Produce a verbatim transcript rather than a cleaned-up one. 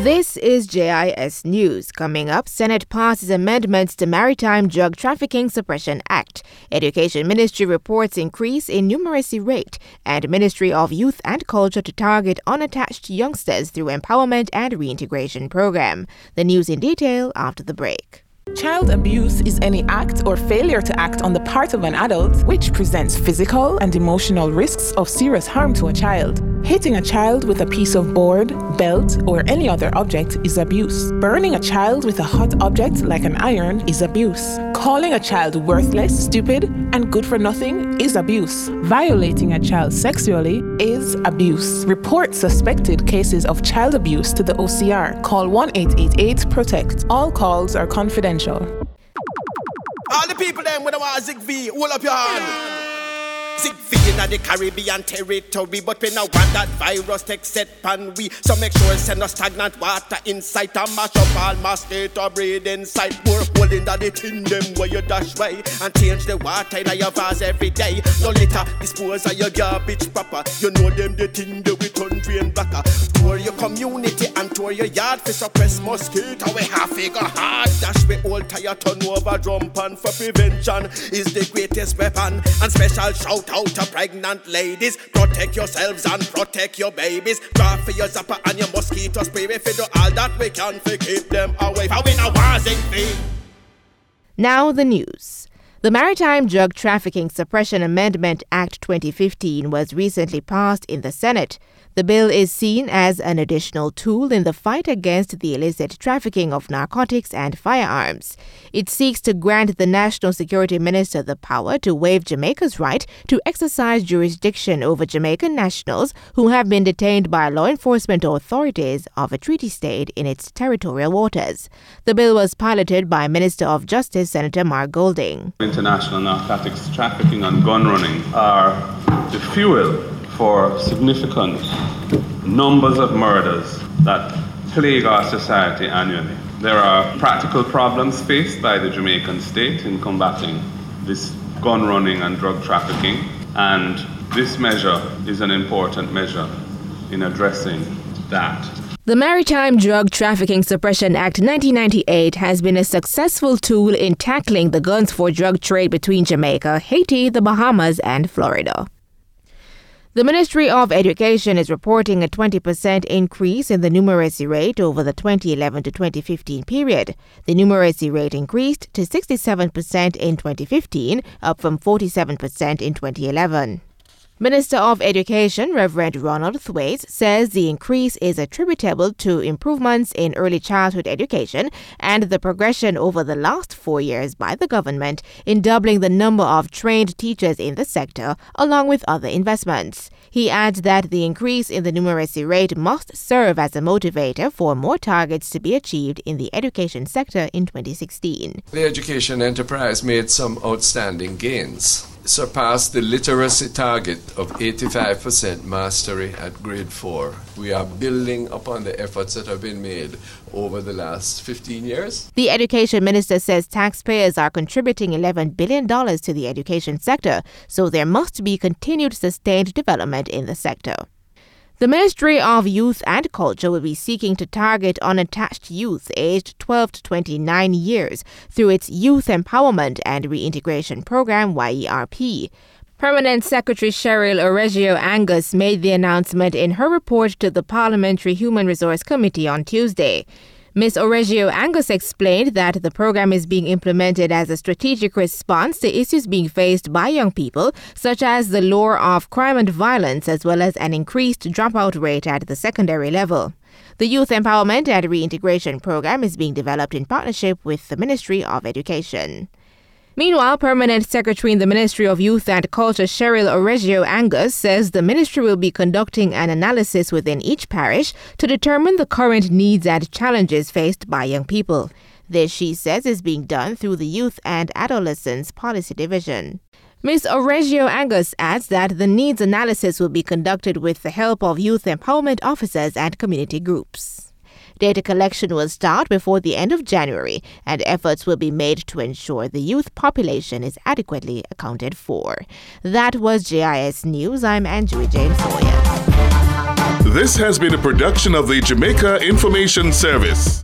This is J I S News. Coming up, Senate passes amendments to Maritime Drug Trafficking Suppression Act. Education Ministry reports increase in numeracy rate, and Ministry of Youth and Culture to target unattached youngsters through empowerment and reintegration program. The news in detail after the break. Child abuse is any act or failure to act on the part of an adult which presents physical and emotional risks of serious harm to a child. Hitting a child with a piece of board, belt, or any other object is abuse. Burning a child with a hot object like an iron is abuse. Calling a child worthless, stupid, and good for nothing is abuse. Violating a child sexually is abuse. Report suspected cases of child abuse to the O C R. Call one eight eight eight PROTECT. All calls are confidential. All the people them with the war Zig V, hold up your hand. Zig V in the Caribbean territory, but we now want that virus take set pan we. So make sure send no stagnant water inside and mash up all my state or breed inside. More hole in the tin them where you dash way and change the water in your vase every day. No litter, dispose of your garbage proper. You know them the thing they with ton drain blacker. Tour your community and tour your yard for suppress mosquito. We have figure hard dash we all tire turn over drum pan for prevention is the greatest weapon. And special shout out to pregnant ladies, protect yourselves and protect your babies. Draw for your zapper and your mosquito spray. If you do all that we can to keep them away. How we now was it? Now the news. The Maritime Drug Trafficking Suppression Amendment Act twenty fifteen was recently passed in the Senate. The bill is seen as an additional tool in the fight against the illicit trafficking of narcotics and firearms. It seeks to grant the National Security Minister the power to waive Jamaica's right to exercise jurisdiction over Jamaican nationals who have been detained by law enforcement authorities of a treaty state in its territorial waters. The bill was piloted by Minister of Justice Senator Mark Golding. International narcotics trafficking and gun running are the fuel for significant numbers of murders that plague our society annually. There are practical problems faced by the Jamaican state in combating this gun running and drug trafficking, and this measure is an important measure in addressing that. The Maritime Drug Trafficking Suppression Act nineteen ninety-eight has been a successful tool in tackling the guns for drug trade between Jamaica, Haiti, the Bahamas, and Florida. The Ministry of Education is reporting a twenty percent increase in the numeracy rate over the twenty eleven to twenty fifteen period. The numeracy rate increased to sixty-seven percent in twenty fifteen, up from forty-seven percent in twenty eleven. Minister of Education, Reverend Ronald Thwaites, says the increase is attributable to improvements in early childhood education and the progression over the last four years by the government in doubling the number of trained teachers in the sector, along with other investments. He adds that the increase in the numeracy rate must serve as a motivator for more targets to be achieved in the education sector in twenty sixteen. The education enterprise made some outstanding gains. Surpassed the literacy target of eighty-five percent mastery at grade four. We are building upon the efforts that have been made over the last fifteen years. The education minister says taxpayers are contributing eleven billion dollars to the education sector, so there must be continued sustained development in the sector. The Ministry of Youth and Culture will be seeking to target unattached youth aged twelve to twenty-nine years through its Youth Empowerment and Reintegration Program, Y E R P. Permanent Secretary Cheryl Oregio Angus made the announcement in her report to the Parliamentary Human Resource Committee on Tuesday. Miz Oregio Angus explained that the program is being implemented as a strategic response to issues being faced by young people, such as the lure of crime and violence, as well as an increased dropout rate at the secondary level. The Youth Empowerment and Reintegration Program is being developed in partnership with the Ministry of Education. Meanwhile, Permanent Secretary in the Ministry of Youth and Culture Cheryl Oregio Angus says the ministry will be conducting an analysis within each parish to determine the current needs and challenges faced by young people. This, she says, is being done through the Youth and Adolescents Policy Division. Miz Oregio Angus adds that the needs analysis will be conducted with the help of youth empowerment officers and community groups. Data collection will start before the end of January, and efforts will be made to ensure the youth population is adequately accounted for. That was J I S News. I'm Andrew Jane Foyer. This has been a production of the Jamaica Information Service.